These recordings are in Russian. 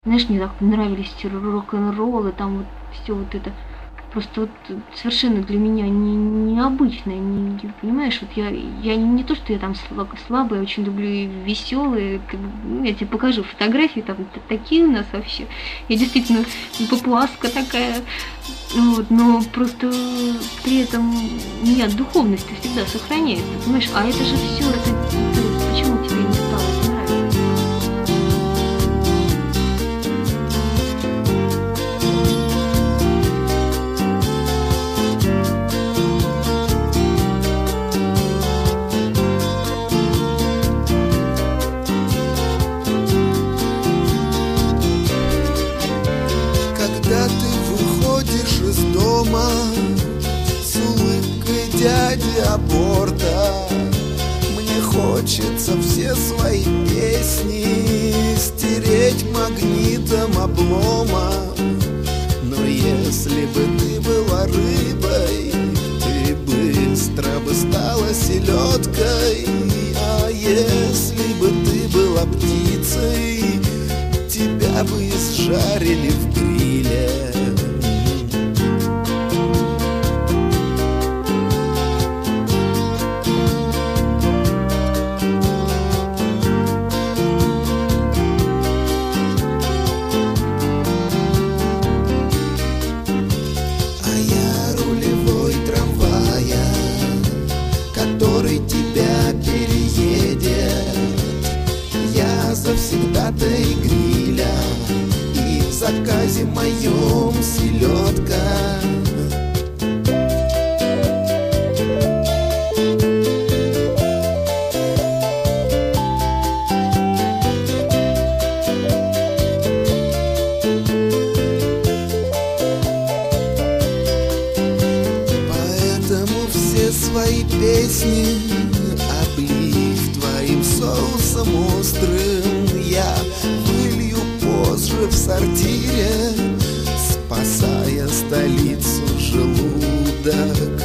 Знаешь, мне так нравились эти рок-н-роллы, там вот все вот это. Просто вот совершенно для меня необычное, понимаешь, вот я не то, что я там слабая, я очень люблю и веселые, как бы, ну, я тебе покажу фотографии, там такие у нас вообще. Я действительно папуаска такая, вот, но просто при этом у меня духовность всегда сохраняется, понимаешь, а это же все, почему тебе не стало это нравиться? Когда ты выходишь из дома с улыбкой дяди Апорта, мне хочется все свои песни стереть магнитом облома. Но если бы ты была рыбой, ты быстро бы стала селедкой. А если бы ты была птицей, тебя бы изжарили в гриле. А я рулевой трамвая, который тебя переедет. Я завсегдатай гриля, и в заказе моем селедка. Поэтому все свои песни облив твоим соусом острым я вылью позже в сортире, спасая столицу желудок.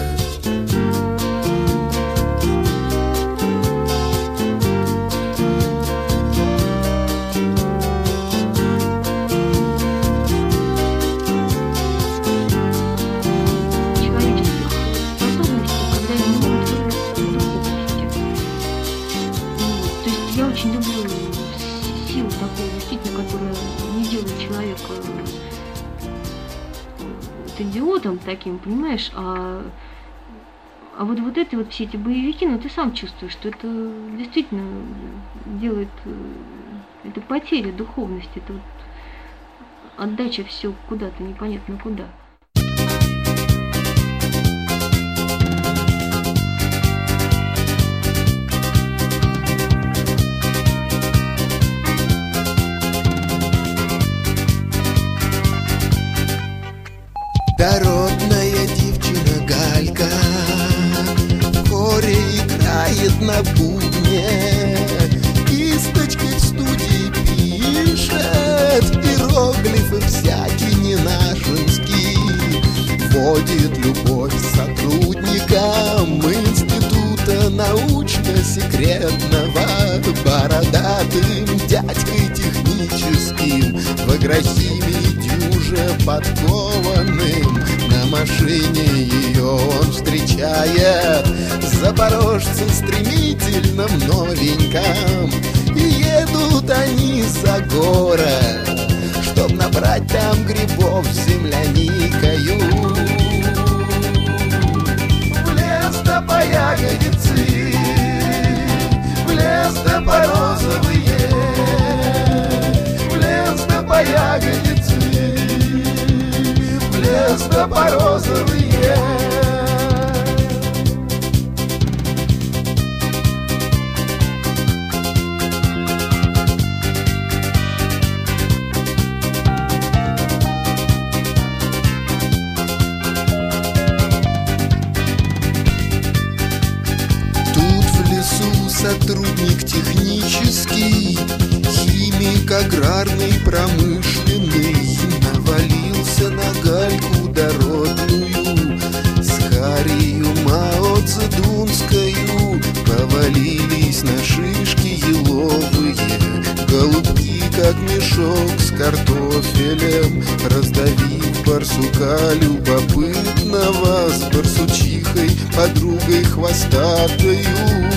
Человеческих способностей, когда они могут выразиться в духовности. Вот. То есть я очень люблю силу такую, действительно, которая не делает человека идиотом таким, понимаешь, а вот это вот все эти боевики, ну ты сам чувствуешь, что это действительно делает, это потеря духовности, это вот отдача все куда-то, непонятно куда. Дородная девчина Галька в хоре играет на бубне, кисточкой в студии пишет иероглифы всякие ненашинские, вводит любовь сотрудникам института научно-секретного бородатым дядькой техническим в агрохимии дюже подкованным. На машине ее он встречает запорожца стремительном новеньком, и едут они за город, чтоб набрать там грибов с земляникою. В лес да по ягодицы, в лес да по розовые, в лес да по ягодицы, в лес да по розовые. Сотрудник технический, химик аграрный, промышленный, навалился на Гальку дородную, с Харию Мао Цзэдунскою повалились на шишки еловые, голубки как мешок с картофелем, раздавив барсука любопытного с барсучихой, подругой хвостатою.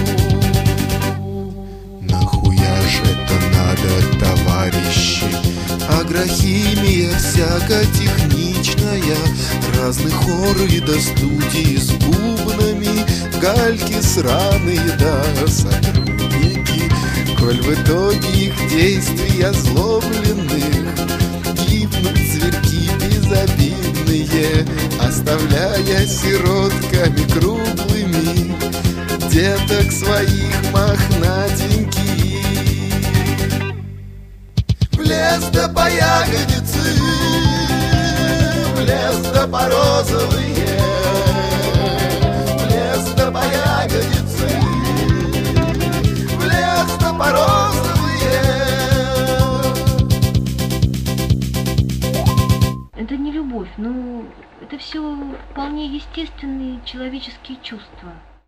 Нахуя ж это надо, товарищи? Агрохимия всяко техничная, разных хоры до студии с бубнами, гальки сраные да сотрудники. Коль в итоге их действий озлобленных гибнут зверьки безобидные, оставляя сиротками круглыми деток своих мохнатеньких. В лес да по ягодицы, в лес да по розовые, в лес да по ягодицы, в лес да по розовые. Это не любовь, ну, это все вполне естественные человеческие чувства.